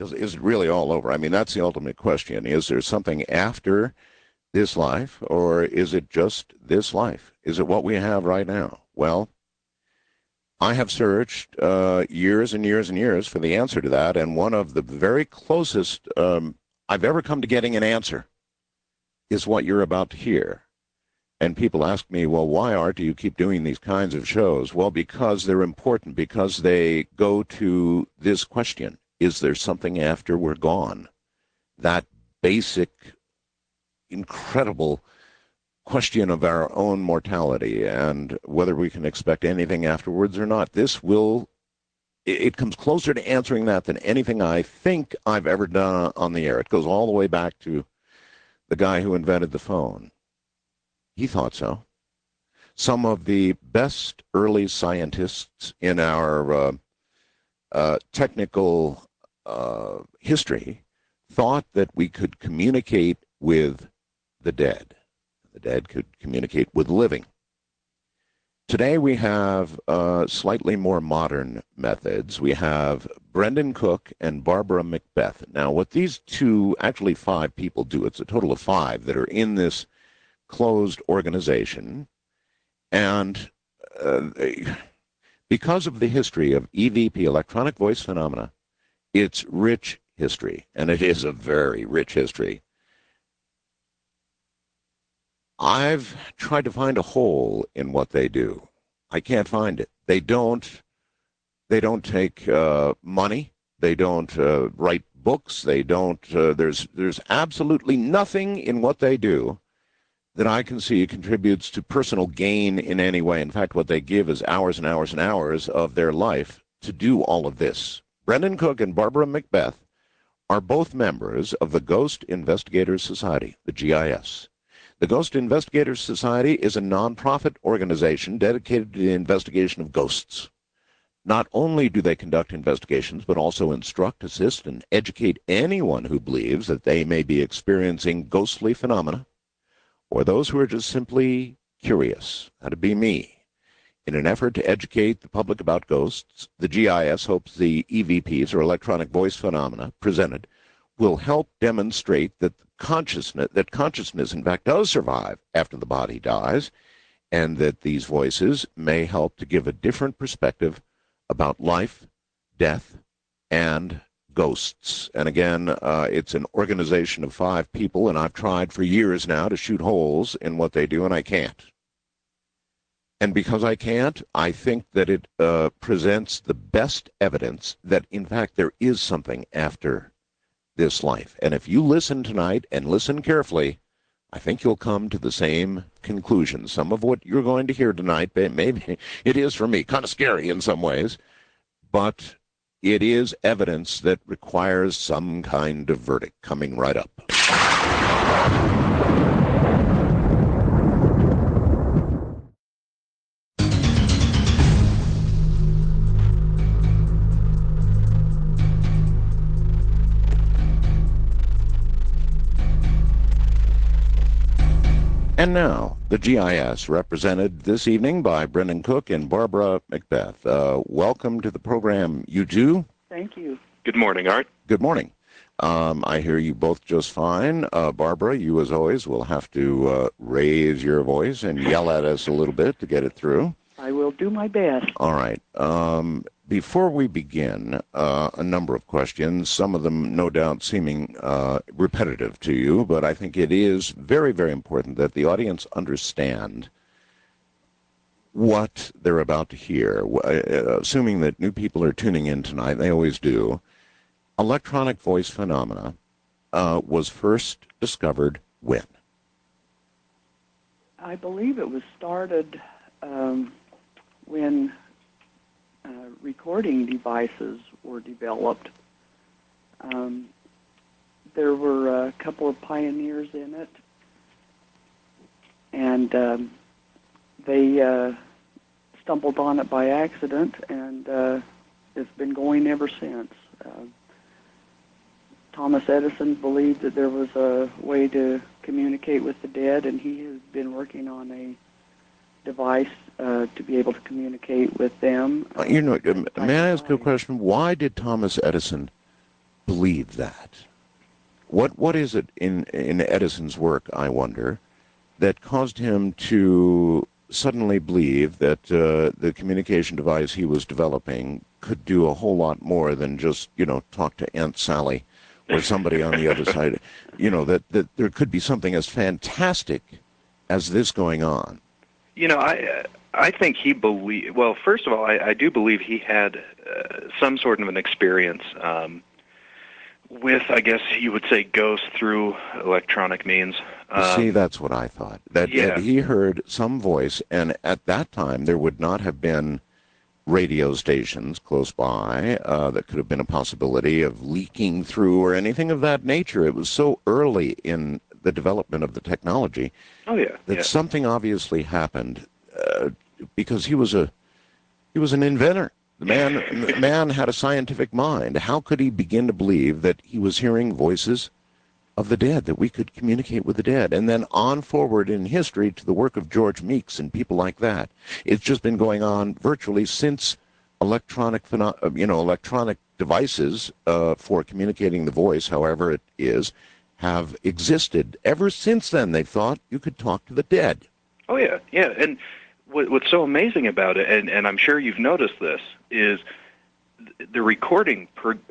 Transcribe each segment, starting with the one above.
Is it really all over? I mean, that's the ultimate question. Is there something after this life, or is it just this life? Is it what we have right now? Well, I have searched years and years and years for the answer to that, and one of the very closest I've ever come to getting an answer is what you're about to hear. And people ask me, well, why, Art, do you keep doing these kinds of shows? Well, because they're important, because they go to this question: is there something after we're gone? That basic, incredible question of our own mortality and whether we can expect anything afterwards or not. It comes closer to answering that than anything I think I've ever done on the air. It goes all the way back to the guy who invented the phone. He thought so. Some of the best early scientists in our technical history thought that we could communicate with the dead. The dead could communicate with the living. Today we have slightly more modern methods. We have Brendan Cook and Barbara Macbeth. Now, what these two, actually 5 people do, it's a total of 5 that are in this closed organization. And because of the history of EVP, electronic voice phenomena, it's rich history, and it is a very rich history. I've tried to find a hole in what they do. I can't find it. They don't take money. They don't write books. They don't. There's absolutely nothing in what they do that I can see contributes to personal gain in any way. In fact, what they give is hours and hours and hours of their life to do all of this. Brendan Cook and Barbara Macbeth are both members of the Ghost Investigators Society, the GIS. The Ghost Investigators Society is a nonprofit organization dedicated to the investigation of ghosts. Not only do they conduct investigations, but also instruct, assist, and educate anyone who believes that they may be experiencing ghostly phenomena, or those who are just simply curious. That'd be me. In an effort to educate the public about ghosts, the GIS hopes the EVPs, or electronic voice phenomena, presented will help demonstrate that consciousness in fact does survive after the body dies, and that these voices may help to give a different perspective about life, death, and ghosts. And again, it's an organization of 5 people, and I've tried for years now to shoot holes in what they do, and I can't. And because I can't, I think that it presents the best evidence that, in fact, there is something after this life. And if you listen tonight and listen carefully, I think you'll come to the same conclusion. Some of what you're going to hear tonight, maybe it is for me, kind of scary in some ways, but it is evidence that requires some kind of verdict coming right up. And now, the GIS, represented this evening by Brendan Cook and Barbara Macbeth. Welcome to the program, you two. Thank you. Good morning, Art. Good morning. I hear you both just fine. Barbara, you as always will have to raise your voice and yell at us a little bit to get it through. I will do my best. All right. Before we begin, a number of questions, some of them no doubt seeming repetitive to you, but I think it is very, very important that the audience understand what they're about to hear. Assuming that new people are tuning in tonight, they always do. Electronic voice phenomena was first discovered when? I believe it was started when recording devices were developed. There were a couple of pioneers in it, and they stumbled on it by accident, and it's been going ever since. Thomas Edison believed that there was a way to communicate with the dead, and he has been working on a device to be able to communicate with them. May I ask you a question? Why did Thomas Edison believe that? What is it in Edison's work, I wonder, that caused him to suddenly believe that the communication device he was developing could do a whole lot more than just, talk to Aunt Sally or somebody on the other side, that there could be something as fantastic as this going on? I think he believed. Well, first of all, I do believe he had some sort of an experience with, I guess you would say, ghosts through electronic means. See, that's what I thought. That he heard some voice, and at that time there would not have been radio stations close by that could have been a possibility of leaking through or anything of that nature. It was so early in the development of the technology that something obviously happened because he was an inventor. The man had a scientific mind. How could he begin to believe that he was hearing voices of the dead, that we could communicate with the dead? And then on forward in history to the work of George Meeks and people like that. It's just been going on virtually since electronic devices for communicating the voice, however it is, have existed. Ever since then, they thought you could talk to the dead. Oh, yeah. And what's so amazing about it, and I'm sure you've noticed this, is the recordings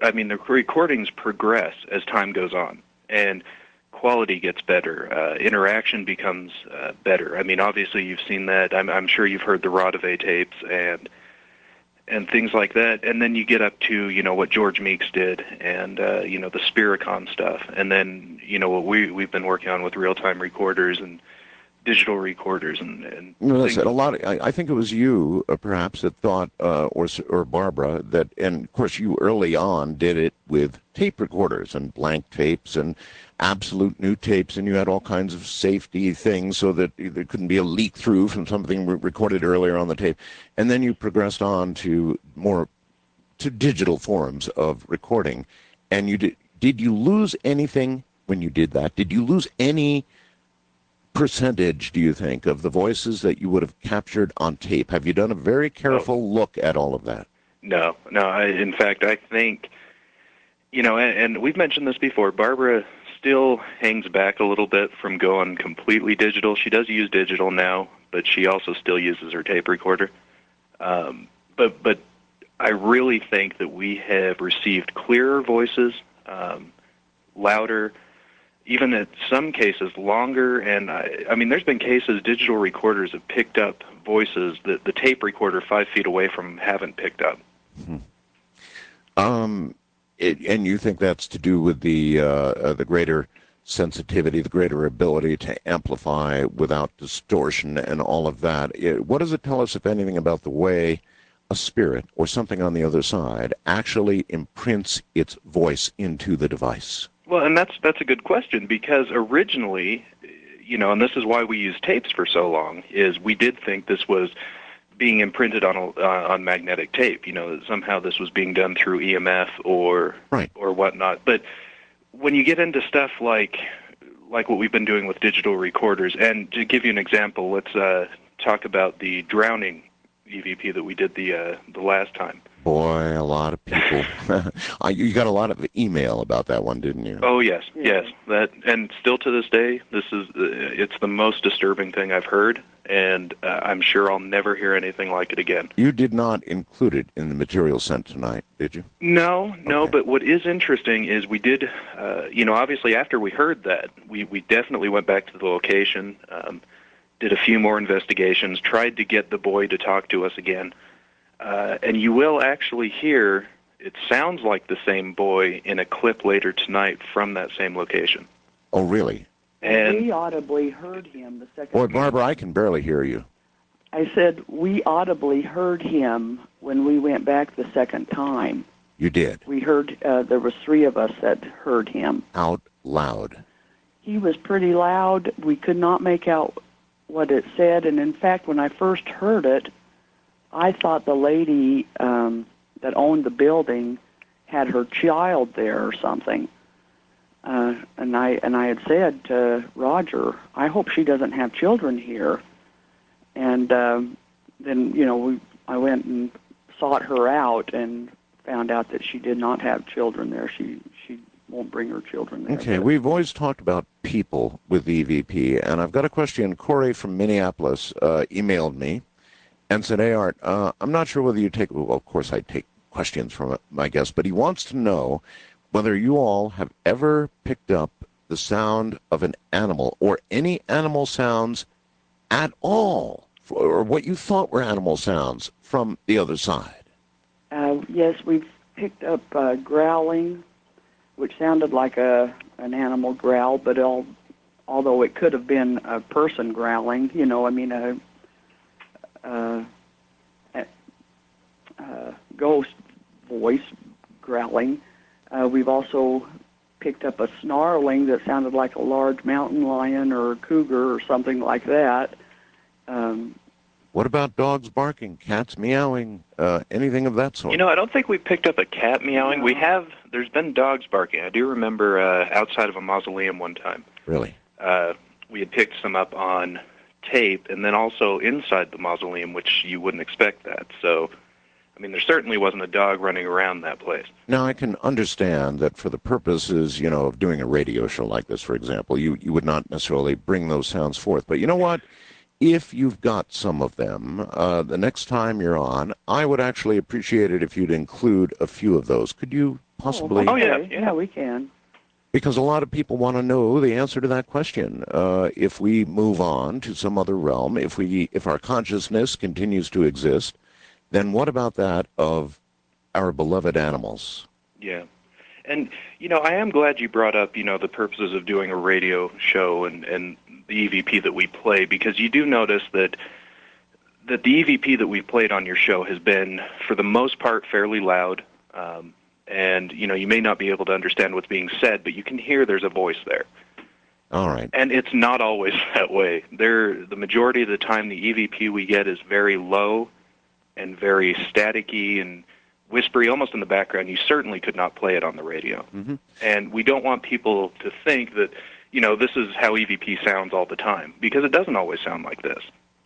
progress as time goes on, and quality gets better. Interaction becomes better. I mean, obviously you've seen that. I'm sure you've heard the Rodavay tapes and things like that. And then you get up to, what George Meeks did and, the Spiricon stuff. And then, what we've been working on with real-time recorders and digital recorders and a lot. I think it was you, perhaps, that thought, or Barbara, that, and of course you early on did it with tape recorders and blank tapes and absolute new tapes, and you had all kinds of safety things so that there couldn't be a leak through from something recorded earlier on the tape. And then you progressed on to digital forms of recording. And did you lose anything when you did that? Did you lose any percentage, do you think, of the voices that you would have captured on tape? Have you done a very careful look at all of that? No. In fact, I think, and we've mentioned this before, Barbara still hangs back a little bit from going completely digital. She does use digital now, but she also still uses her tape recorder. But I really think that we have received clearer voices, louder, even in some cases longer, and I mean, there's been cases digital recorders have picked up voices that the tape recorder 5 feet away from haven't picked up. And you think that's to do with the greater sensitivity, the greater ability to amplify without distortion and all of that. What does it tell us, if anything, about the way a spirit or something on the other side actually imprints its voice into the device? Well, and that's a good question, because originally, and this is why we used tapes for so long, is we did think this was being imprinted on magnetic tape. Somehow this was being done through EMF or whatnot. But when you get into stuff like what we've been doing with digital recorders, and to give you an example, let's talk about the drowning EVP that we did the last time. Boy, a lot of people. You got a lot of email about that one, didn't you? Oh, yes. That, and still to this day, it's the most disturbing thing I've heard, and I'm sure I'll never hear anything like it again. You did not include it in the material sent tonight, did you? No, but what is interesting is we did, obviously after we heard that, we definitely went back to the location, did a few more investigations, tried to get the boy to talk to us again. And you will actually hear, it sounds like the same boy in a clip later tonight from that same location. Oh, really? And we audibly heard him the second time. Boy, Barbara, I can barely hear you. I said we audibly heard him when we went back the second time. You did? We heard, there was 3 of us that heard him. Out loud? He was pretty loud. We could not make out what it said, and in fact, when I first heard it, I thought the lady that owned the building had her child there or something. And I had said to Roger, I hope she doesn't have children here. And then, I went and sought her out and found out that she did not have children there. She won't bring her children there. Okay, but- we've always talked about people with EVP, and I've got a question. Corey from Minneapolis emailed me and said, hey, Art, I'm not sure whether you take, well, of course I take questions from my guests, but he wants to know whether you all have ever picked up the sound of an animal or any animal sounds at all, or what you thought were animal sounds from the other side. Yes, we've picked up growling, which sounded like an animal growl, but although it could have been a person growling, ghost voice growling. We've also picked up a snarling that sounded like a large mountain lion or a cougar or something like that. What about dogs barking, cats meowing, anything of that sort? I don't think we picked up a cat meowing. No. There's been dogs barking. I do remember outside of a mausoleum one time. Really? We had picked some up on tape, and then also inside the mausoleum, which you wouldn't expect that. So, there certainly wasn't a dog running around that place. Now, I can understand that for the purposes, of doing a radio show like this, for example, you would not necessarily bring those sounds forth. But you know what? If you've got some of them, the next time you're on, I would actually appreciate it if you'd include a few of those. Could you possibly? Oh, yeah. Yeah, we can. Because a lot of people want to know the answer to that question. If we move on to some other realm, if our consciousness continues to exist, then what about that of our beloved animals? Yeah. And, I am glad you brought up, the purposes of doing a radio show and the EVP that we play, because you do notice that the EVP that we've played on your show has been, for the most part, fairly loud. And, you may not be able to understand what's being said, but you can hear there's a voice there. All right. And it's not always that way. The majority of the time, the EVP we get is very low and very staticky and whispery, almost in the background. You certainly could not play it on the radio. Mm-hmm. And we don't want people to think that, this is how EVP sounds all the time, because it doesn't always sound like this.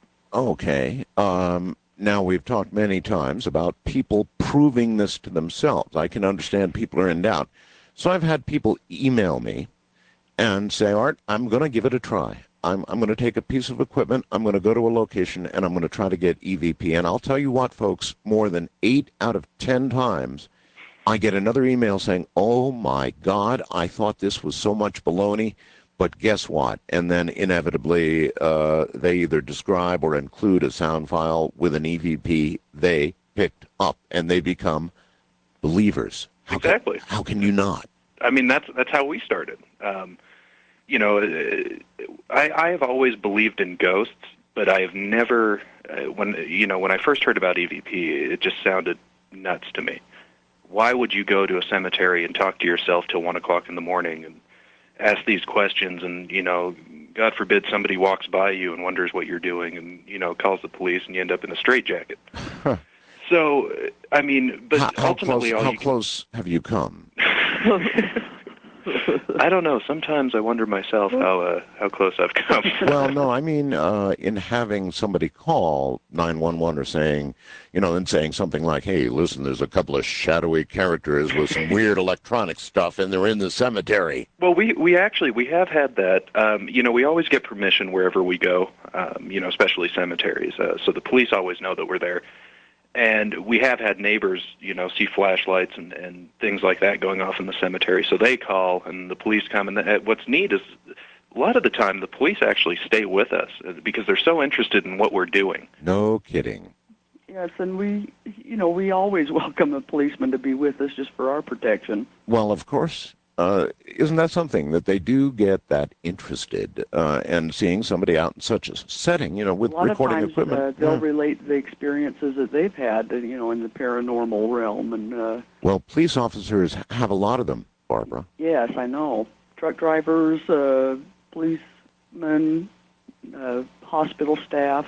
Okay. Now, we've talked many times about people proving this to themselves. I can understand people are in doubt. So I've had people email me and say, Art, I'm going to give it a try. I'm going to take a piece of equipment, I'm going to go to a location, and I'm going to try to get EVP. And I'll tell you what, folks, more than 8 out of 10 times, I get another email saying, oh, my God, I thought this was so much baloney, but guess what? And then inevitably, they either describe or include a sound file with an EVP they picked up, and they become believers. Exactly. How can you not? That's how we started. I have always believed in ghosts, but I have never, when I first heard about EVP, it just sounded nuts to me. Why would you go to a cemetery and talk to yourself till 1 o'clock in the morning and ask these questions and, God forbid somebody walks by you and wonders what you're doing and, calls the police and you end up in a straitjacket. So, but ultimately how close have you come? I don't know. Sometimes I wonder myself how close I've come. Well, no, in having somebody call 911 or saying, and saying something like, hey, listen, there's a couple of shadowy characters with some weird electronic stuff, and they're in the cemetery. Well, we have had that. We always get permission wherever we go, especially cemeteries. So the police always know that we're there. And we have had neighbors, see flashlights and things like that going off in the cemetery. So they call, and the police come. And what's neat is a lot of the time the police actually stay with us because they're so interested in what we're doing. No kidding. Yes, and we always welcome a policeman to be with us just for our protection. Well, of course. Isn't that something that they do get that interested and seeing somebody out in such a setting, with recording equipment? A lot of times they'll relate the experiences that they've had, in the paranormal realm. And well, police officers have a lot of them, Barbara. Yes, I know. Truck drivers, policemen, hospital staff,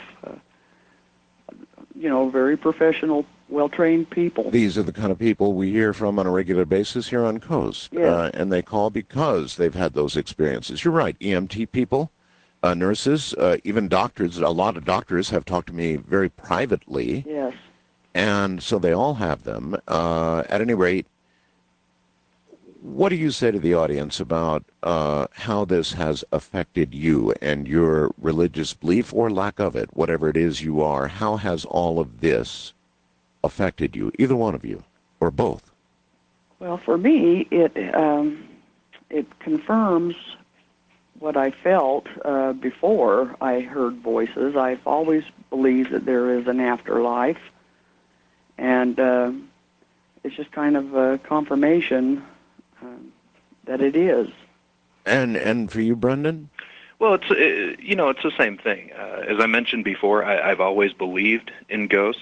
very professional, well-trained people. These are the kind of people we hear from on a regular basis here on Coast. Yes. And they call because they've had those experiences. You're right, EMT people, nurses, even doctors. A lot of doctors have talked to me very privately. Yes. And so they all have them. At any rate, what do you say to the audience about how this has affected you and your religious belief or lack of it, whatever it is you are? How has all of this affected you, either one of you, or both? Well, for me, it confirms what I felt before I heard voices. I've always believed that there is an afterlife, and it's just kind of a confirmation that it is. And for you, Brendan? Well, it's it's the same thing. As I mentioned before, I've always believed in ghosts.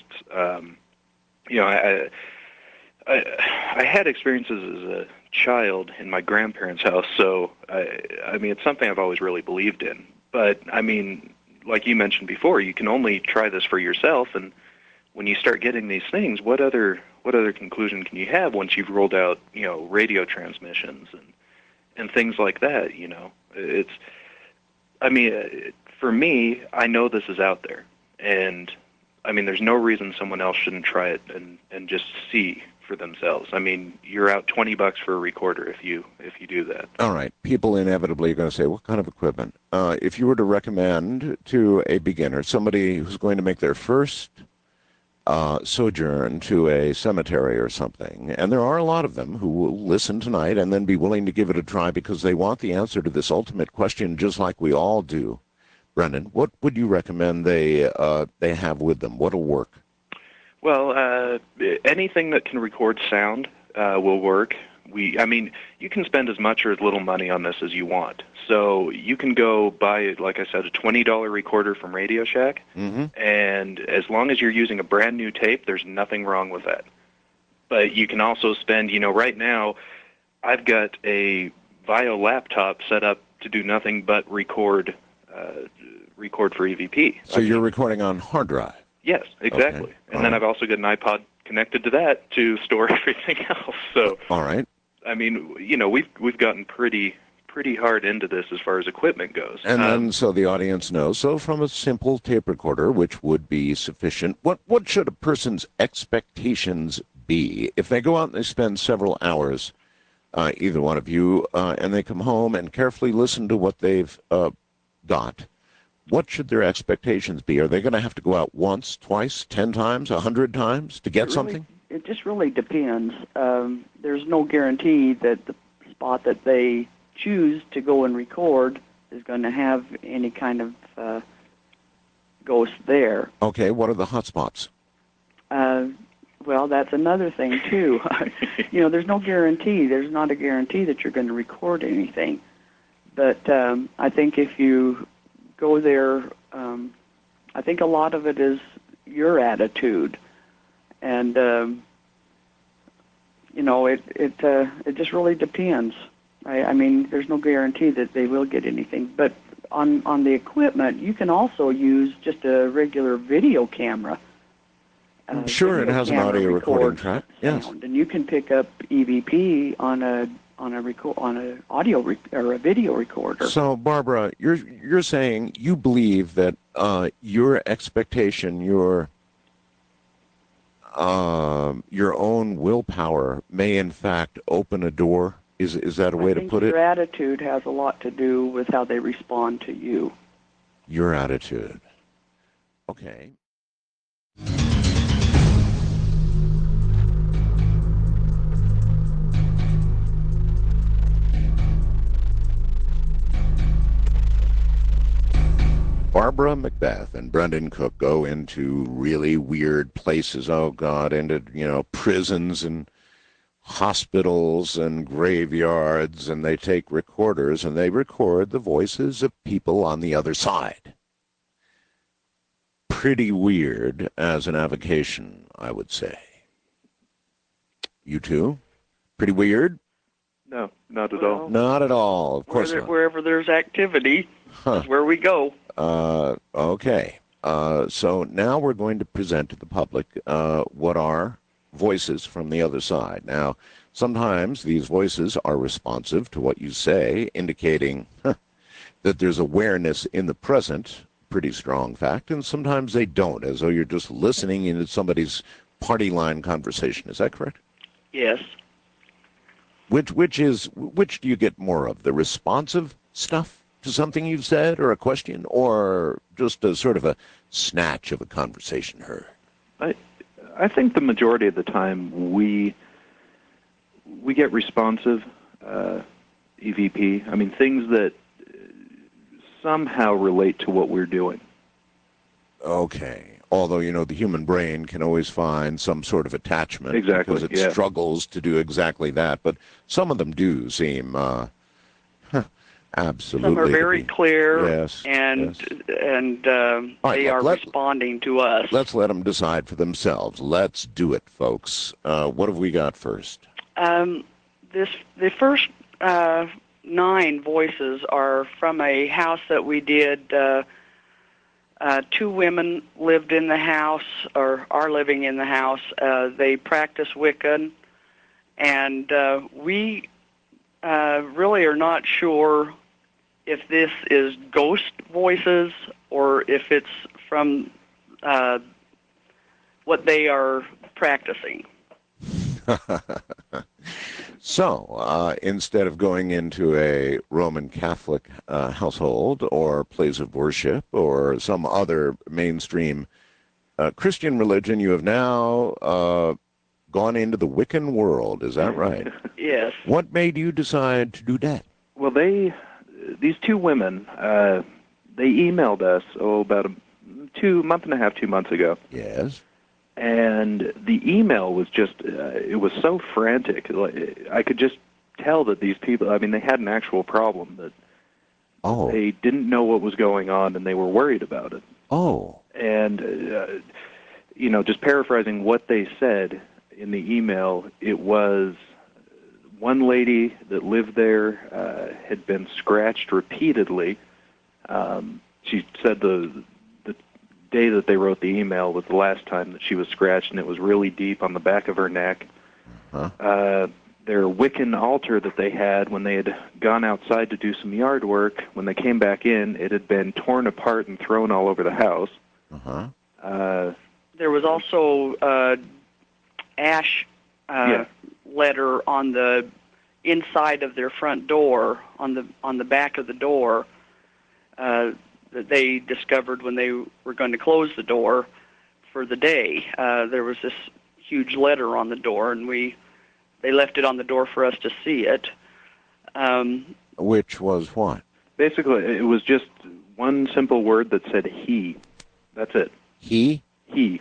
I had experiences as a child in my grandparents' house, so I mean, it's something I've always really believed in. But I mean, like you mentioned before, you can only try this for yourself, and when you start getting these things, what other conclusion can you have once you've rolled out, radio transmissions and things like that? It's, I mean, for me, I know this is out there, and I mean, there's no reason someone else shouldn't try it and just see for themselves. I mean, you're out $20 for a recorder if you do that. All right. People inevitably are going to say, what kind of equipment? If you were to recommend to a beginner, somebody who's going to make their first sojourn to a cemetery or something, and there are a lot of them who will listen tonight and then be willing to give it a try because they want the answer to this ultimate question just like we all do. Brendan, what would you recommend they have with them? What'll work? Well, anything that can record sound will work. I mean, you can spend as much or as little money on this as you want. So you can go buy, like I said, a $20 recorder from Radio Shack, and as long as you're using a brand new tape, there's nothing wrong with that. But you can also spend, right now, I've got a VAIO laptop set up to do nothing but record for EVP. So you're recording on hard drive? Yes, exactly. Okay. And then I've also got an iPod connected to that to store everything else. So, all right. I mean, we've gotten pretty hard into this as far as equipment goes. And then so the audience knows. So from a simple tape recorder, which would be sufficient, what should a person's expectations be if they go out and they spend several hours, either one of you, and they come home and carefully listen to what they've got? What should their expectations be? Are they going to have to go out once, twice, 10 times, 100 times to get something? It just really depends. There's no guarantee that the spot that they choose to go and record is going to have any kind of ghost there. Okay, what are the hot spots? Well, that's another thing, too. There's no guarantee. There's not a guarantee that you're going to record anything. But I think if you go there, I think a lot of it is your attitude. And, it just really depends. I mean, there's no guarantee that they will get anything. But on the equipment, you can also use just a regular video camera. Sure, it has an audio recording track. Yes, and you can pick up EVP on a audio or a video recorder. So, Barbara, you're saying you believe that your expectation, your own willpower may in fact open a door. Is that a way to put it? Your attitude has a lot to do with how they respond to you. Your attitude. Okay. Barbara Macbeth and Brendan Cook go into really weird places. Oh, God, into, prisons and hospitals and graveyards, and they take recorders and they record the voices of people on the other side. Pretty weird as an avocation, I would say. You too? Pretty weird? No, not at all. Not at all, of course not. Wherever there's activity, is where we go. Okay. So now we're going to present to the public what are voices from the other side. Now, sometimes these voices are responsive to what you say, indicating that there's awareness in the present, pretty strong fact, and sometimes they don't, as though you're just listening into somebody's party line conversation. Is that correct? Yes. Which do you get more of? The responsive stuff to something you've said or a question, or just a sort of a snatch of a conversation heard? I think the majority of the time we get responsive EVP. I mean, things that somehow relate to what we're doing. Okay. Although, the human brain can always find some sort of attachment. Exactly, Because it struggles to do exactly that. But some of them do seem absolutely. Some are very clear, yes, and right, they are responding to us. Let's let them decide for themselves. Let's do it, folks. What have we got first? The first 9 voices are from a house that we did. 2 women lived in the house, or are living in the house. They practice Wiccan, and we really are not sure if this is ghost voices or if it's from what they are practicing. So, instead of going into a Roman Catholic household or place of worship or some other mainstream Christian religion, you have now gone into the Wiccan world. Is that right? Yes. What made you decide to do that? Well, these 2 women, they emailed us about a month and a half, 2 months ago. Yes. And the email was just, it was so frantic. I could just tell that these people, I mean, they had an actual problem, that they didn't know what was going on and they were worried about it. Oh. And, just paraphrasing what they said in the email, it was one lady that lived there had been scratched repeatedly. She said the day that they wrote the email was the last time that she was scratched, and it was really deep on the back of her neck. Their Wiccan altar that they had when they had gone outside to do some yard work, when they came back in, it had been torn apart and thrown all over the house. There was also ash letter on the inside of their front door, on the back of the door, that they discovered when they were going to close the door for the day. There was this huge letter on the door, and they left it on the door for us to see it. Which was what? Basically, it was just one simple word that said he. That's it. He? He.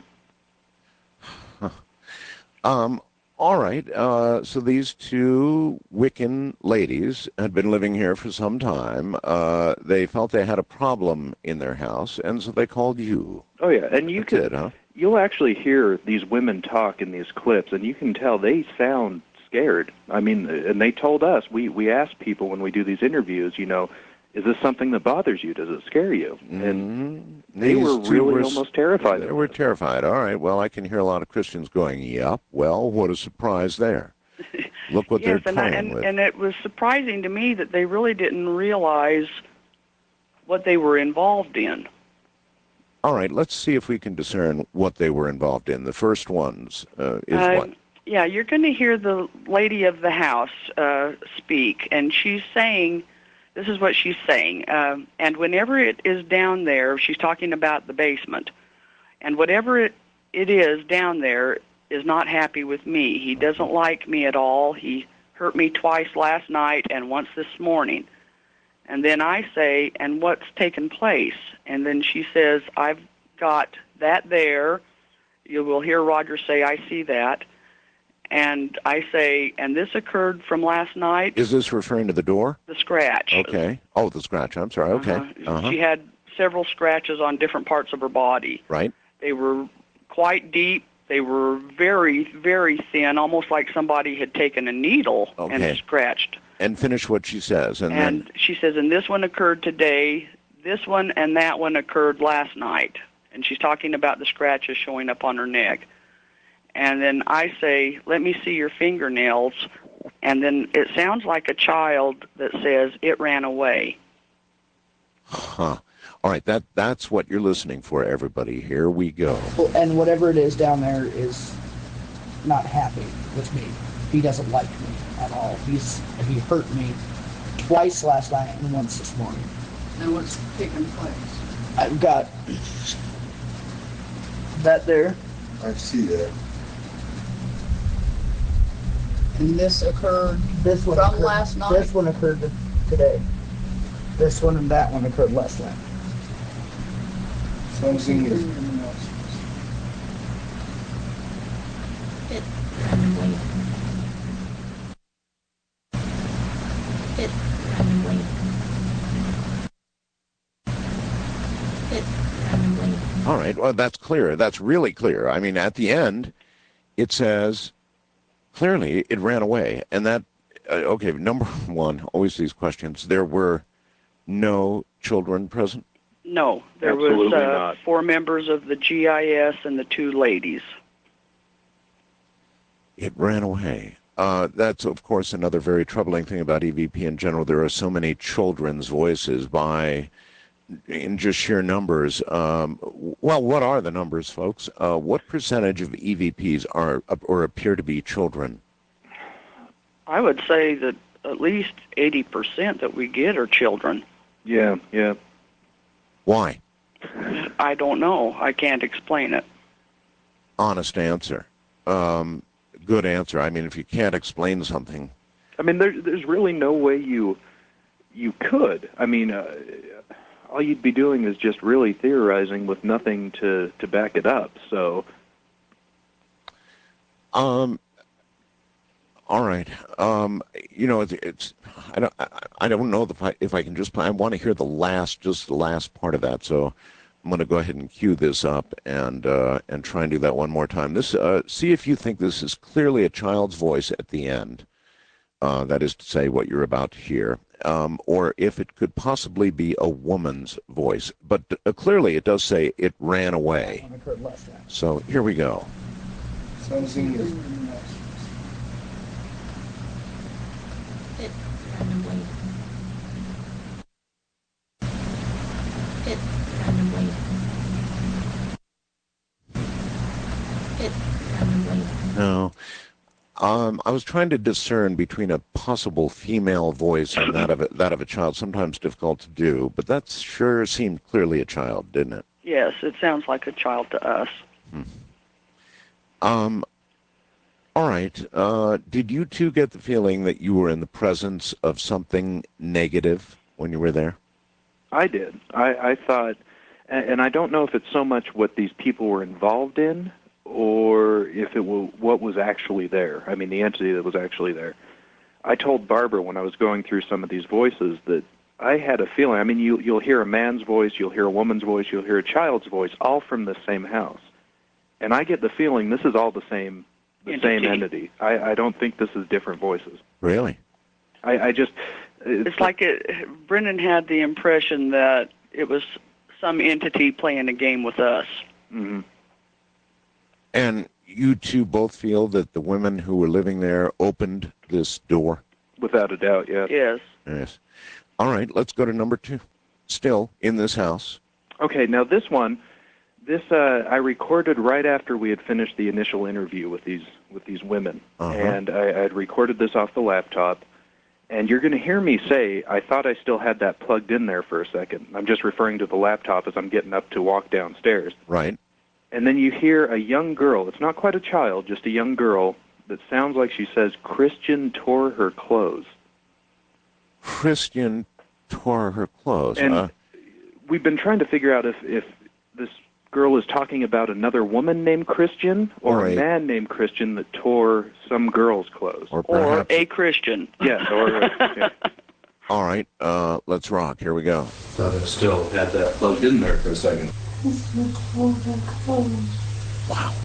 All right. So these 2 Wiccan ladies had been living here for some time. They felt they had a problem in their house, and so they called you. Oh, yeah. And you'll actually hear these women talk in these clips, and you can tell they sound scared. I mean, and they told us, we ask people when we do these interviews, is this something that bothers you? Does it scare you? And they were really almost terrified. They were terrified. All right. Well, I can hear a lot of Christians going, yep, well, what a surprise there. Look what they're playing with. And it was surprising to me that they really didn't realize what they were involved in. All right. Let's see if we can discern what they were involved in. The first ones is what? Yeah, you're going to hear the lady of the house speak, and she's saying... This is what she's saying. And whenever it is down there, she's talking about the basement, and whatever it is down there is not happy with me. He doesn't like me at all. He hurt me twice last night and once this morning. And then I say, and what's taken place? And then she says, I've got that there. You will hear Roger say, I see that. And I say, and this occurred from last night. Is this referring to the door? The scratch. Okay. Oh, the scratch. I'm sorry. Okay. She had several scratches on different parts of her body. Right. They were quite deep. They were very, very thin, almost like somebody had taken a needle and scratched. And finish what she says. And then she says, and this one occurred today, this one and that one occurred last night. And she's talking about the scratches showing up on her neck. And then I say, let me see your fingernails. And then it sounds like a child that says, it ran away. Huh. All right, that's what you're listening for, everybody. Here we go. And whatever it is down there is not happy with me. He doesn't like me at all. He hurt me twice last night and once this morning. And what's taking place? I've got that there, I see that. And this occurred this one from occurred, last night? This one occurred today. This one and that one occurred last night. Something is All right. Well, that's clear. That's really clear. I mean, at the end, it says clearly it ran away. And that, okay, number one, always these questions. There were no children present? No, there Absolutely was not. 4 members of the GIS and the 2 ladies. It ran away. That's, of course, another very troubling thing about EVP in general. There are so many children's voices in just sheer numbers. Well, what are the numbers, folks? What percentage of EVPs are or appear to be children? I would say that at least 80% that we get are children. Yeah, yeah. Why? I don't know. I can't explain it. Honest answer. Good answer. I mean, if you can't explain something. I mean, there's really no way you could. I mean, all you'd be doing is just really theorizing with nothing to back it up. So. All right. You know, it's I don't know if I can just. I want to hear the last part of that. So I'm going to go ahead and cue this up and try and do that one more time. This see if you think this is clearly a child's voice at the end. That is to say, what you're about to hear, or if it could possibly be a woman's voice. But clearly, it does say it ran away. So here we go. something is No. I was trying to discern between a possible female voice and that of a child. Sometimes difficult to do, but that sure seemed clearly a child, didn't it? Yes, it sounds like a child to us. All right. Did you two get the feeling that you were in the presence of something negative when you were there? I did. I thought, and I don't know if it's so much what these people were involved in or if it was what was actually there. I mean, the entity that was actually there. I told Barbara when I was going through some of these voices that I had a feeling. I mean, you'll hear a man's voice, you'll hear a woman's voice, you'll hear a child's voice, all from the same house. And I get the feeling this is all the same entity. I don't think this is different voices. Really? I just... It's like Brennan had the impression that it was some entity playing a game with us. Mm-hmm. And you two both feel that the women who were living there opened this door? Without a doubt, yeah. Yes. Yes. All right, let's go to number 2. Still in this house. Okay, now this one, I recorded right after we had finished the initial interview with these women, and I had recorded this off the laptop. And you're going to hear me say, I thought I still had that plugged in there for a second. I'm just referring to the laptop as I'm getting up to walk downstairs. Right. And then you hear a young girl. It's not quite a child, just a young girl that sounds like she says, Christian tore her clothes. Christian tore her clothes. And we've been trying to figure out if this girl is talking about another woman named Christian or a man named Christian that tore some girl's clothes. Or a Christian. Yes, yeah. All right, let's rock. Here we go. Thought I still had that plugged in there for a second. Wow.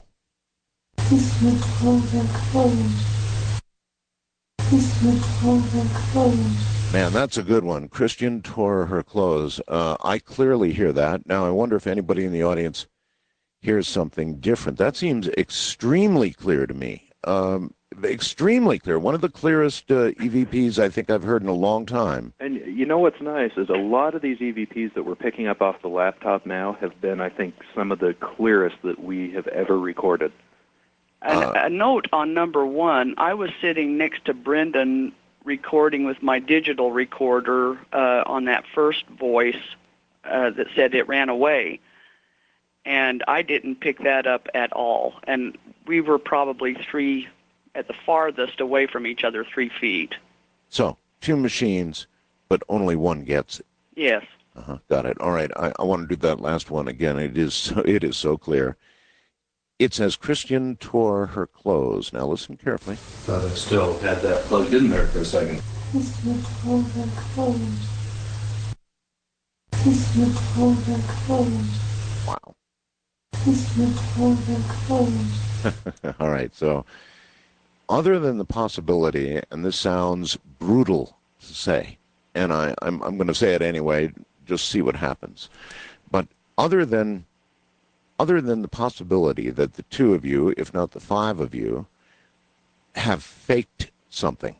Man, that's a good one. Christian tore her clothes. I clearly hear that. Now, I wonder if anybody in the audience hears something different. That seems extremely clear to me. Extremely clear. One of the clearest EVPs I think I've heard in a long time. And you know what's nice is a lot of these EVPs that we're picking up off the laptop now have been, I think, some of the clearest that we have ever recorded. A note on number 1, I was sitting next to Brendan recording with my digital recorder on that first voice that said it ran away. And I didn't pick that up at all. And we were probably at the farthest away from each other, 3 feet. So, 2 machines, but only one gets it. Yes. Got it. All right. I want to do that last one again. It is so clear. It says Christian tore her clothes. Now listen carefully. Thought I still had that plugged in there for a second. Christian tore her clothes. Christian tore her clothes. Wow. Christian tore her clothes. All right. So, other than the possibility, and this sounds brutal to say, and I'm going to say it anyway, just see what happens. But other than the possibility that the 2 of you, if not the 5 of you, have faked something,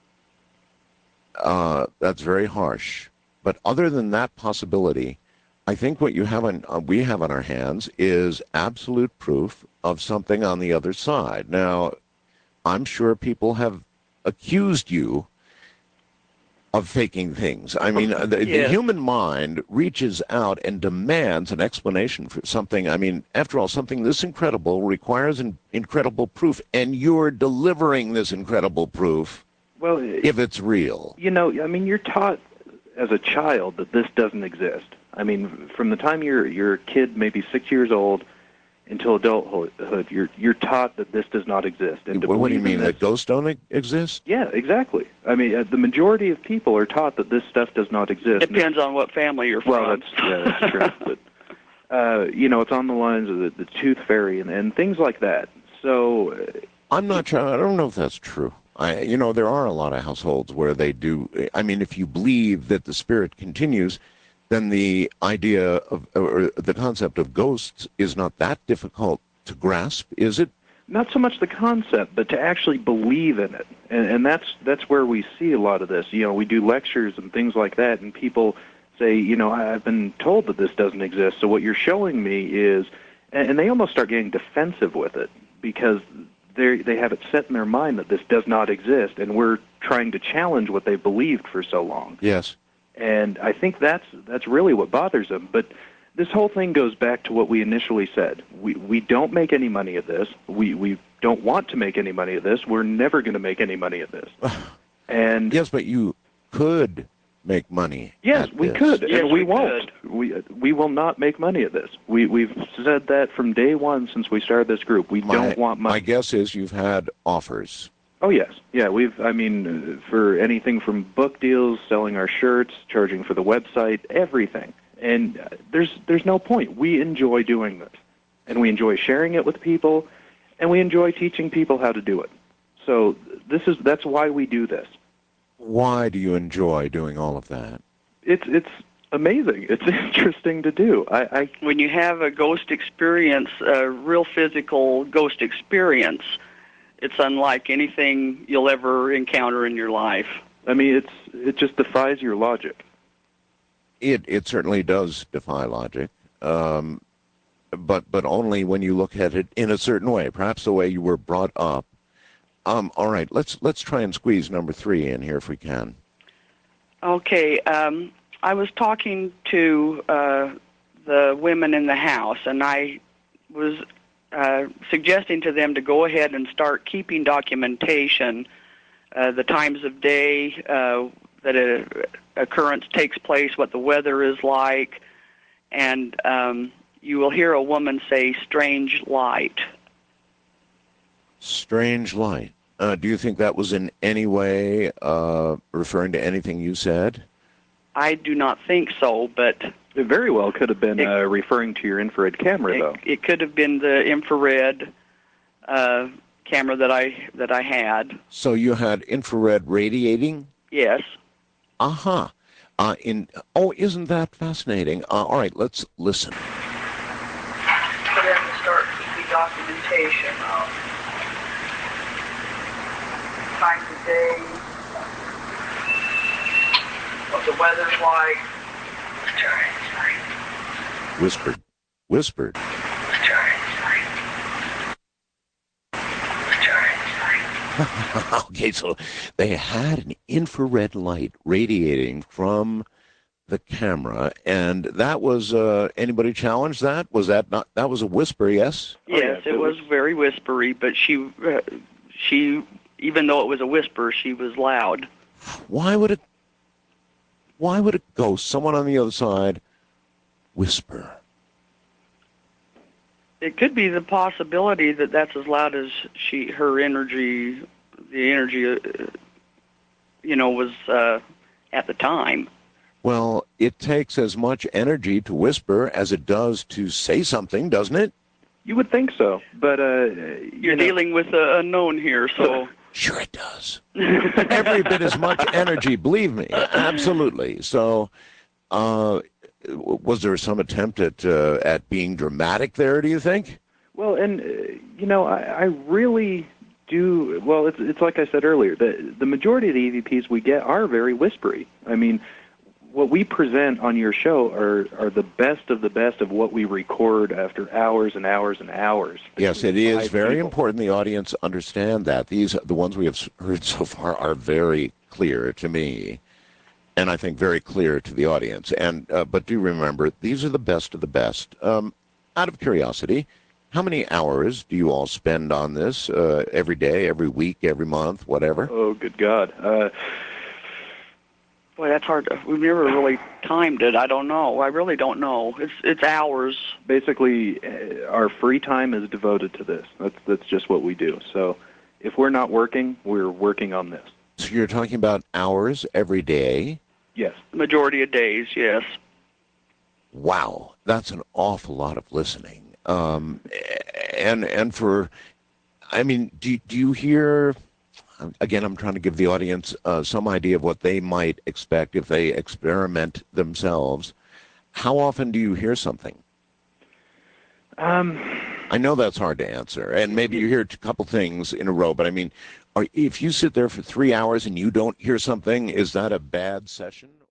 that's very harsh. But other than that possibility, I think what we have on our hands is absolute proof of something on the other side. Now, I'm sure people have accused you of faking things. I mean, the human mind reaches out and demands an explanation for something. I mean, after all, something this incredible requires incredible proof, and you're delivering this incredible proof. Well, if it's real. You know, I mean, you're taught as a child that this doesn't exist. I mean, from the time you're a kid, maybe 6 years old, until adulthood, you're taught that this does not exist. And what do you mean, that ghosts don't exist? Yeah, exactly. I mean, the majority of people are taught that this stuff does not exist. Depends on what family you're from. Well, that's true. But, you know, it's on the lines of the tooth fairy and things like that. So I'm not sure. I don't know if that's true. You know, there are a lot of households where they do. I mean, if you believe that the spirit continues, then the idea of, or the concept of ghosts is not that difficult to grasp, is it? Not so much the concept, but to actually believe in it. And that's where we see a lot of this. You know, we do lectures and things like that, and people say, you know, I've been told that this doesn't exist, so what you're showing me is, and they almost start getting defensive with it, because they have it set in their mind that this does not exist, and we're trying to challenge what they believed for so long. Yes. And I think that's really what bothers them. But this whole thing goes back to what we initially said. We don't make any money at this. We don't want to make any money at this. We're never going to make any money at this. And yes, but you could make money. Yes, we could, yes, and we won't. We will not make money at this. We've said that from day one since we started this group. We don't want money. My guess is you've had offers. Oh, yes. Yeah, I mean, for anything from book deals, selling our shirts, charging for the website, everything. And there's no point. We enjoy doing this. And we enjoy sharing it with people, and we enjoy teaching people how to do it. So that's why we do this. Why do you enjoy doing all of that? It's amazing. It's interesting to do. When you have a ghost experience, a real physical ghost experience, it's unlike anything you'll ever encounter in your life. I mean, it just defies your logic. It certainly does defy logic, but only when you look at it in a certain way, perhaps the way you were brought up. All right, let's try and squeeze number 3 in here if we can. Okay, I was talking to the women in the house, and I was suggesting to them to go ahead and start keeping documentation, the times of day that an occurrence takes place, what the weather is like, and you will hear a woman say, "strange light." Strange light. Do you think that was in any way referring to anything you said? I do not think so, but it very well could have been referring to your infrared camera, though. It could have been the infrared camera that I had. So you had infrared radiating? Yes. Uh-huh. Isn't that fascinating? All right, let's listen. For them to start keeping documentation of times of day, what the weather's like. Whispered. Okay, so they had an infrared light radiating from the camera, and that was anybody challenged that? Was that not? That was a whisper, yes? Yes, it was very whispery, but she, even though it was a whisper, she was loud. Why would it? Why would a ghost, someone on the other side, whisper? It could be the possibility that that's as loud as her energy, the energy, was at the time. Well, it takes as much energy to whisper as it does to say something, doesn't it? You would think so, but You're dealing with the unknown here, so. Sure it does. Every bit as much energy, believe me. Absolutely. So, was there some attempt at being dramatic there, do you think? Well, and I really do. Well, it's like I said earlier. The majority of the EVPs we get are very whispery. I mean, what we present on your show are the best of what we record after hours and hours and hours. Yes, it is very important the audience understand that. The ones we have heard so far are very clear to me, and I think very clear to the audience. And but do remember, these are the best of the best. Out of curiosity, how many hours do you all spend on this every day, every week, every month, whatever? Oh, good God. Boy, that's hard. We've never really timed it. I don't know. I really don't know. It's hours. Basically, our free time is devoted to this. That's just what we do. So if we're not working, we're working on this. So you're talking about hours every day? Yes. Majority of days, yes. Wow, that's an awful lot of listening. And for, I mean, do you hear? Again, I'm trying to give the audience some idea of what they might expect if they experiment themselves. How often do you hear something? I know that's hard to answer, and maybe you hear a couple things in a row, but I mean, if you sit there for 3 hours and you don't hear something, is that a bad session?